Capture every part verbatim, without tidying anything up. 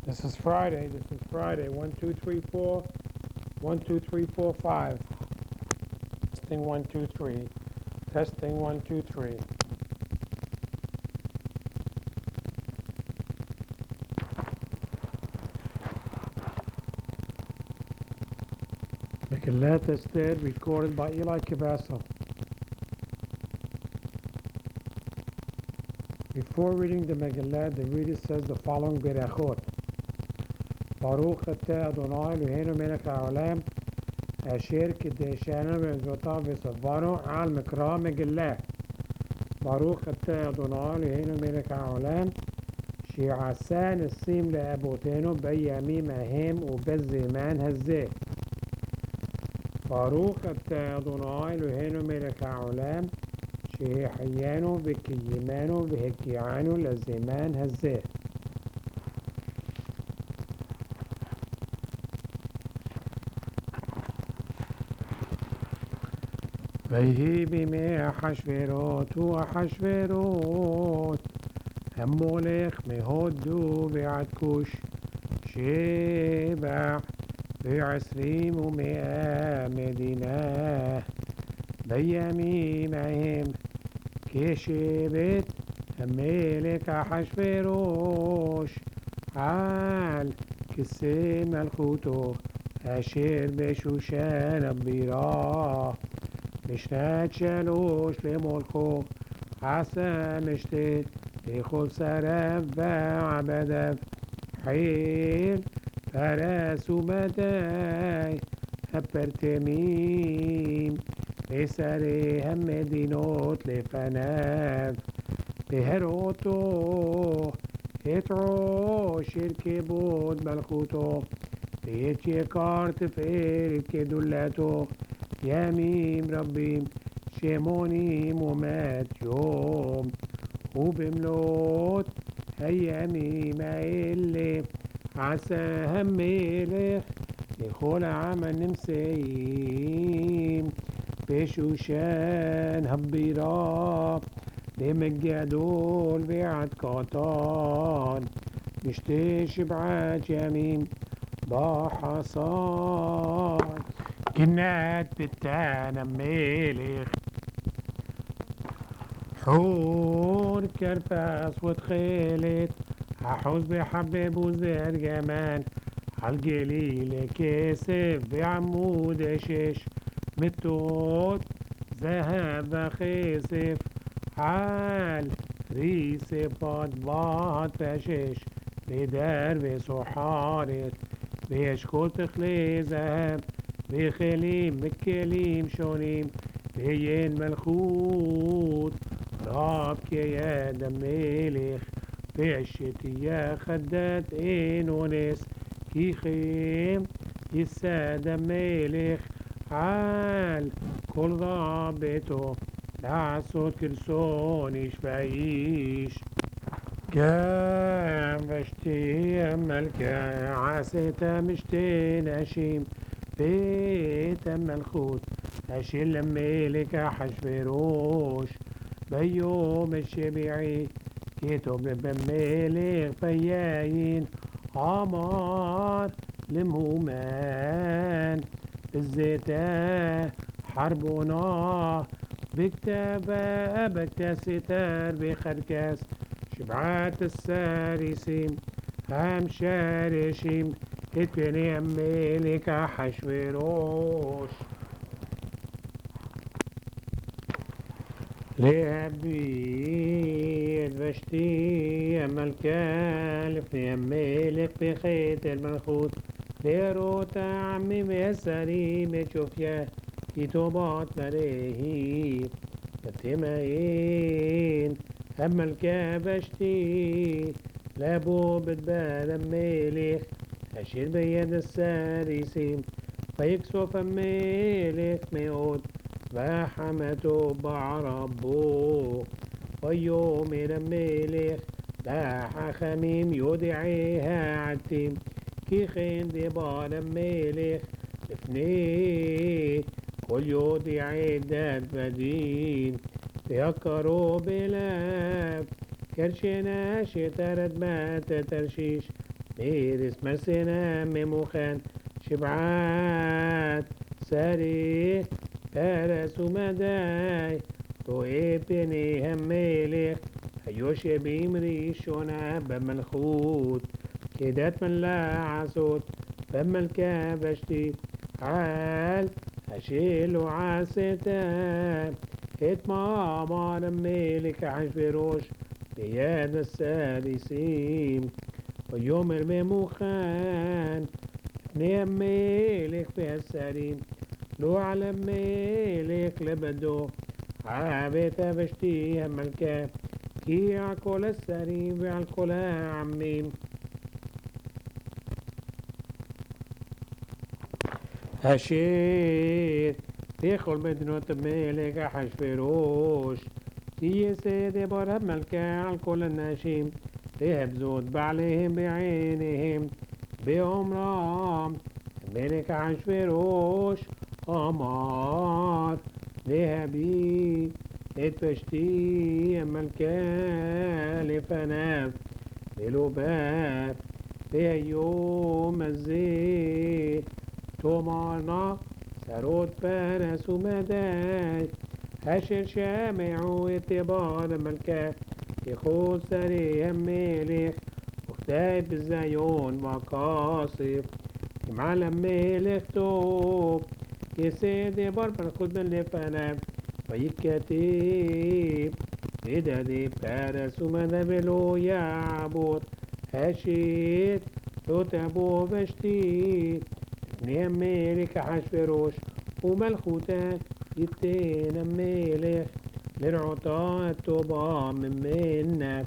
This is Friday. This is Friday. One, two, three, four. One, two, three, four, five. Testing one, two, three. Testing one, two, three. Megillat Esther, recorded by Eli Cabasso. Before reading the Megillah, the reader says the following berachot. Baruch atah Adonai Eloheinu melech haolam asher kideshanu ve'ezvotav v'savanu al mikra Megillah. Baruch atah Adonai Eloheinu melech haolam שעשה ניסים לאבותינו בימים ההם ובזמן הזה. ברוך אתה אדוני אלוהינו מלך העולם שהחיינו וקיימנו והגיענו לזמן הזה. ויהי בימי אחשוורוש הוא אחשוורוש המולך מהודו ועד כוש שבע ועשרים ומאה מדינה בימים ההם כשבט המלך אחשוורוש על כיסא מלכותו אשר בשושן הבירה בשנת שלוש למולכו עשה משתה לכל שריו ועבדיו חיל פרס ומדי הפרטמים לשרי המדינות לפניו בהראותו את עושר כבוד מלכותו ואת יקר תפארת גדולתו ימים רבים שמונים ומאת יום ובמלאת הימים האלה עשה המלך לכל העם הנמצאים בשושן הבירה למגדול ועד קטן בשתי שבעת ימים בחסד גנת ביתן המלך حور كرفاس وتخيلت أحوز بحبب وزرجمان عالجليل كسف بعمود شش متوت ذهب خسف عال ريس باد باد فشش بدر بسحارت بيشكل تخلي ذهب بخليم بكليم شونيم بين ملخوت راب كياد الملك بعشتي يا خدات إنونس كي خيم يساد الملك عال كل ضابطه لعصوت كرسون يشفعيش كام بشتي ملكة عاستا مشتي نشيم بيت ملخوت أشيل الملك أحشوروش بيوم الشبيعي كتب بملك فياين عمار لمهومان بالزيتا حربنا بكتابة بكتا ستار بخركاس شبعات السارسين هم شارشين كتبني الملك أحشوروش لأبيد بشتي الملكة في ملك بخيط الملخوت ليروت عمي بسري بشوفيا كتوبات مريهي بتماين الملكة بشتي لابو بدبال الملك أشير بيد السارسين فيكسوف الملك ميود وحمته بعربه ويوم الملك لاح خميم يدعيها عتيم كي خين دبال الملك افني كل يدعي داد بدين يكروا بلاب كرشنا شترد مات ترشيش ميرس مرسنا مموخان شبعات ساري فارس ومداي تو ابني هم ملك هيوش بيمري شونا بملخوت كدات من لا عصوت بملكا بشتي عال هشيل وعاستا ات مامار ملك عشبروش بياد السادسين ويوم المموخان نيم ملك في السرين لو على ملك لبدو عابت بشتي ملكا كي عكول السرين بعكول عميم هشير تدخل مدينة ملك حشفروش تي سيدي برا ملكا عالكل الناشيم ذهب زود بعليهم بعينهم بأمرام ملك عشفروش أمار ذهبي اتفشتي ملكا لفناف بلوباب في يوم الزيت تومارنا سرود فارس ومداي هشر شامع اتبار ملكا يخوض سري ملك وكتاب الزيون مقاصف معلم ملك توب يسيدي بربر خد من لفنا ويكتيب إذا دي فارس ومدبلو يعبود هشيت تتبو بشتيت نيم ملك حشفروش وملخوتك يتين ملك للعطاء التوبة من منا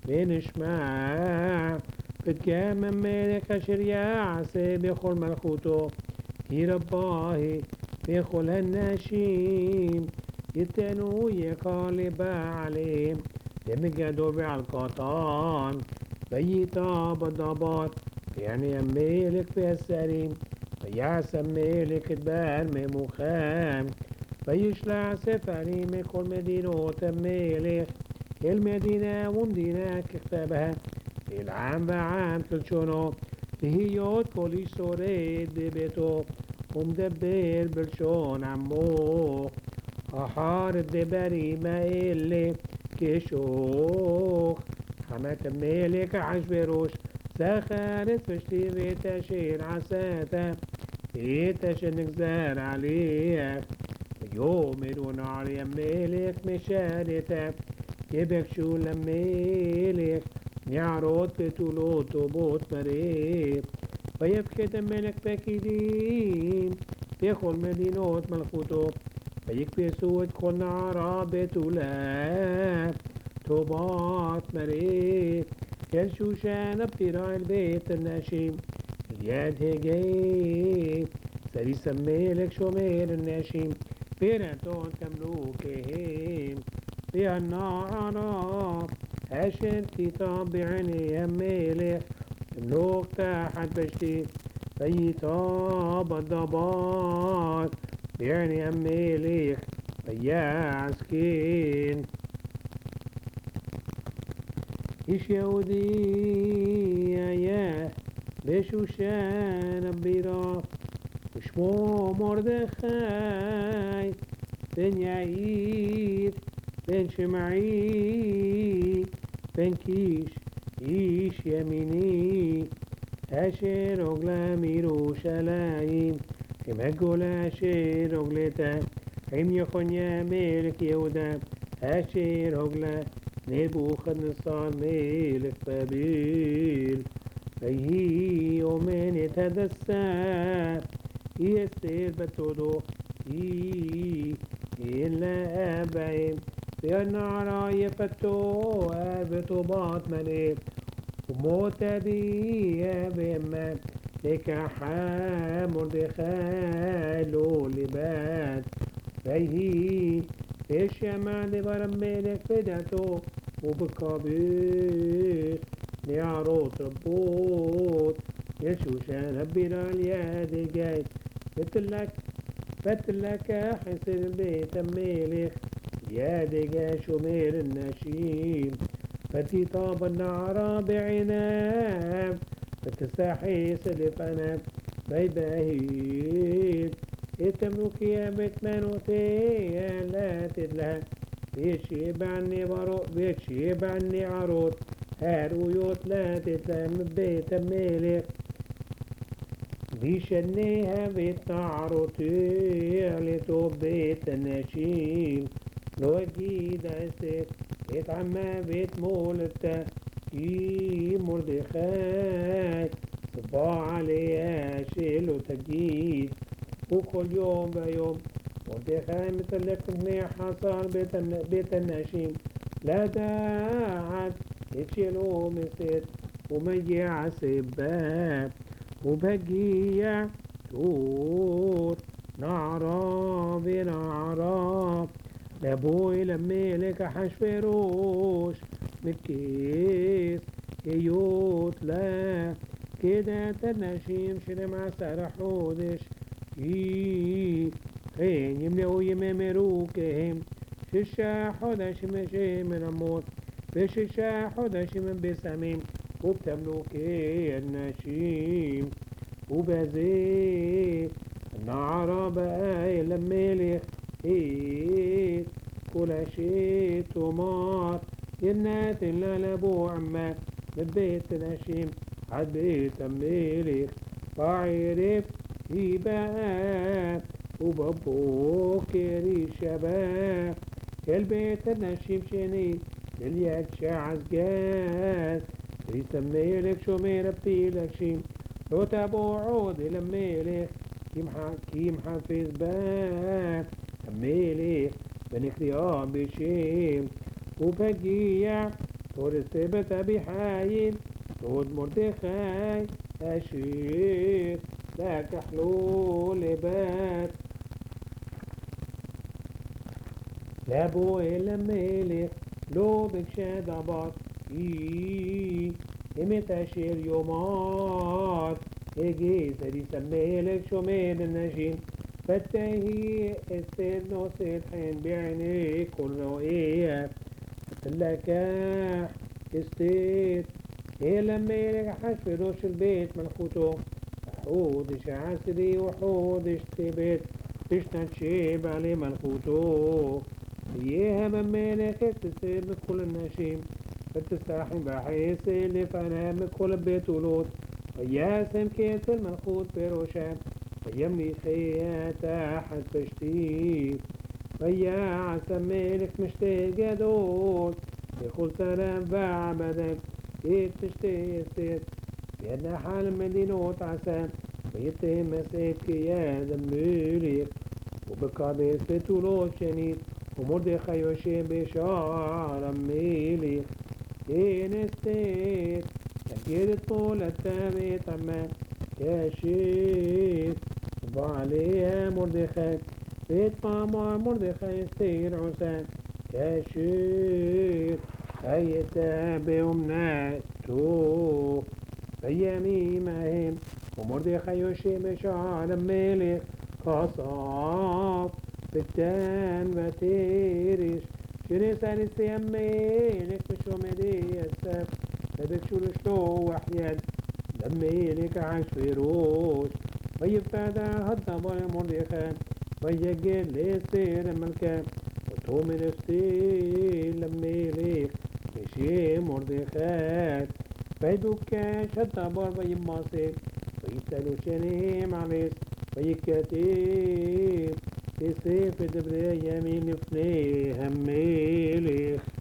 بنشمع بتجام ملك أشرياع بيخل ملخوته يرباهي بيخل الناشيم يتنو يقالب عليهم يمجدوا بعالقطان بيتا بالضباط يعني ملك في السريم فيعسى ملك تبان مموخام فيشلع سفري من كل مدينة ملك المدينة ومدينة كتابها في العام بعام تلشونو تهيوت كل سوريد ببيتو ومدبر بلشون عمو أحار الدبري ما اللي كشوخ حمات ملك عشبروش سخرت فشتي بيتشير عساتا بيتشنك زار عليها يوم يدون علي ملك مشارتا يبك شو لملك يعرض بتولوت وبوت مريب ويبكت الملك بكيدين يخل مدينة ملخوتو فيكفي سود كل نعرى بتولات توبات مريب يلشوشان بتراء البيت الناشيم اليد هجيب سريس ملك شومير الناشيم بيرانتون تملوكهم في النار أشر كتاب بعيني ملك ملوك تحت بشتي فيتاب الضباط يعني ملك فياسكين إيش يهودي يا بشوشان بيرا وشمو مردخاي بن يعير بن شمعي بن كيش إيش يميني أشير أغلى ميروشلايم كما قول أشير أغلتا هم يخون يا ملك يهودا أشير أغلى نبوخذ نصار ملك بابيل فهي يومين يتدسى يستير بتودو إلا أبعين في النار يفتو أبتو باطمني وموت دي بما لك حامر دخالو لبات فهي الشمع لبرم ملك فداتو وبكابير ليعروض ربوت يشوشان هبنا اليد جاي فتلك فتلك حسن البيت ملك يد جاي شمير النشيم فتي طاب النعرى بعناب فتستحيس لفنا بيباهيد اتملك يا بتمنوتي لا تدلها بيشي بعني برو بيشي بعني عروض هارويوت لا تتلم بيت ملك بيشنيها بيت عروتي لتو بيت النشيم لو جيد استيت بيت عما بيت مولتا كي مردخاي صباع عليها شيلو تجيد وكل يوم بيوم مردخاي مثل لك حصل بيت, بيت النشيم لا داعت يشيلو مسيت ومجيع سباب وبقيع توت نعرة بنعرة لابوي لميلك حشفروش مكيس يوت لا كده تنشيم شنو مع سرحودش ايه خين يملأوا يممروكهم ششا حدش مشي من الموت بششا حدش من بسميم وبتملوكي النشيم وبزي النعرة بقى لملك ايه كل شيء تمار ينات اللي لابو عما ببيت نشيم عد بيت ملك بعرف يبقى وبابوك شباب البيت النشيم شني لليك شعز جاز يسميلك شو ميربتي لك شيم لو تابو عود لميلك كيم كيم حافظ باب ميلك بنخيام بشيم وبقيع طور الثبت بحايل طود مردخاي أشير لك حلول بات لابو الملك لو بكشاد عبار إيه إمتاشير يومات إيجي سري سميلك شومين النجين فتاهي استيد نوصيد حين بعيني كل رؤية لكاح استيد إيه لميلك حشفروش البيت ملكوتو حودش عسري وحودش تبيت تشتنشيب علي ملكوتو إيها مميلك تسيب كل النشيم فتستحي بحيث اللي فنام كل بيت ولود وياسم كيس الملكوت بروشان ويملي خيا تحت بشتيت ويا عسى ملك مشتاق دول يقول سلام بعبدك كيف تشتي يستيت بيدنا حال مدينة عسى ويتهم مسيك يا دميلك وبقابل ستولوت شنيد ومردخي وشي بشار ميلك إن استيت أكيد طول التابي تمام كاشيت وعليها مردخي بيت ماما مردخي استير عسان كاشيت هي تابي ومناتو بيامي ماهم ومردخي وشي بشار ميلك خصاف بالتان بتيرش شنو سالس يميلك مش ومدي السب بدك شو لشتو وحيد لميلك عاش فيروش ويبتدى هالضبا مردخان ويجي ليصير ملكان وتومن استيل لميلك بشي مردخان فيدوكاش هالضبا ويماسك ويتلو شني معليس ويكتيب في سيف دبر يمين فني هميلك